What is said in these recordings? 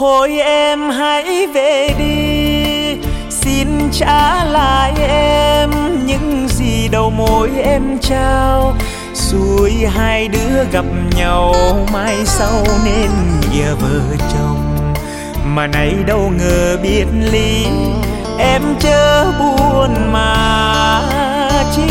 Thôi em hãy về đi, xin trả lại em những gì đầu môi em trao. Rồi hai đứa gặp nhau mai sau nên nghĩa vợ chồng, mà nay đâu ngờ biệt ly, em chớ buồn mà chi.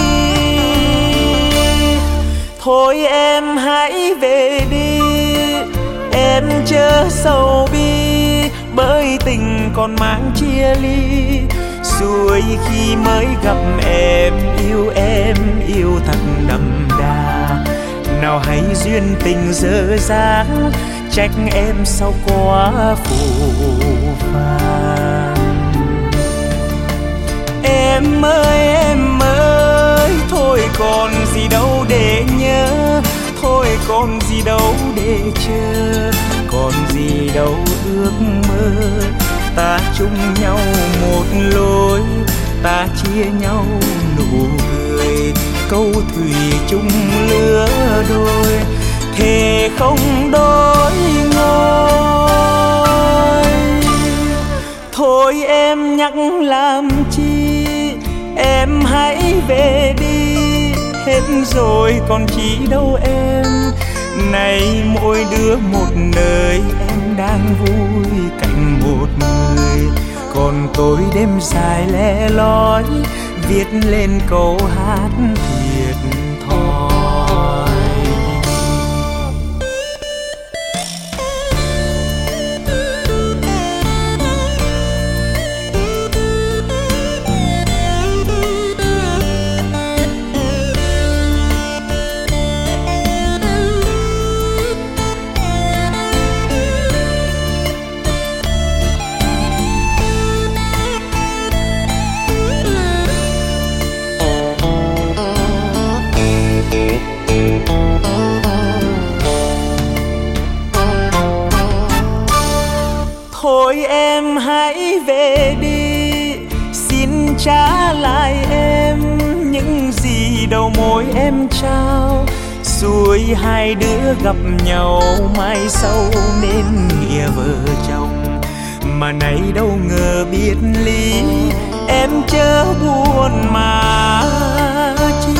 Thôi em hãy về đi, em chớ sầu bi, bởi tình còn mang chia ly. Rồi khi mới gặp em yêu thật đậm đà. Nào hay duyên tình dở dáng, trách em sao quá phù phàng. Em ơi, thôi còn gì đâu để nhớ, thôi còn gì đâu để chờ, còn gì đâu ước mơ. Ta chung nhau một lối, ta chia nhau nụ cười, câu thủy chung lứa đôi, thề không đôi ngôi. Thôi em nhắc làm chi, em hãy về đi, hết rồi còn chi đâu em. Này mỗi đứa một nơi, em đang vui cạnh một người, còn tôi đêm dài lẻ loi viết lên câu hát thiệt thòi. Thôi em hãy về đi, xin trả lại em những gì đầu môi em trao. Rồi hai đứa gặp nhau mai sau nên nghĩa vợ chồng, mà nay đâu ngờ biệt ly, em chớ buồn mà chi.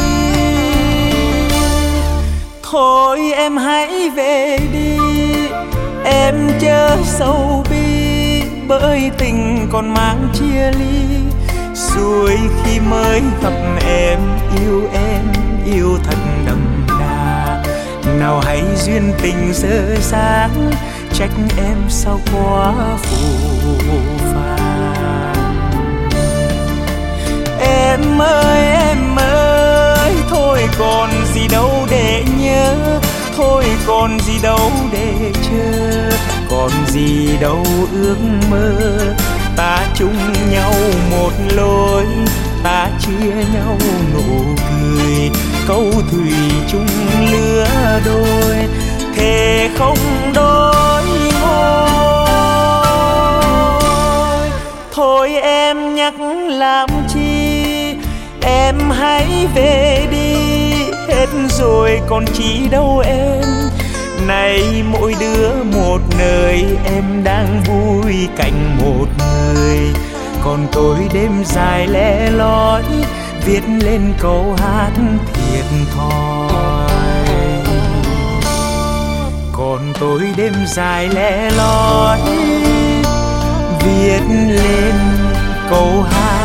Thôi em hãy về đi, em chớ sầu bi, bởi tình còn mang chia ly. Rồi khi mới gặp em yêu thật đậm đà. Nào hay duyên tình dở dáng, trách em sao quá phù phàng. Em ơi, thôi còn gì đâu để nhớ, thôi còn gì đâu để chờ, còn gì đâu ước mơ. Ta chung nhau một lối, ta chia nhau nụ cười, câu thủy chung lứa đôi, thề không đôi ngôi. Thôi em nhắc làm chi, em hãy về đi, hết rồi còn chi đâu em. Này mỗi đứa một nơi, em đang vui cạnh một người, còn tôi đêm dài lẻ loi viết lên câu hát thiệt thòi. Còn tôi đêm dài lẻ loi viết lên câu hát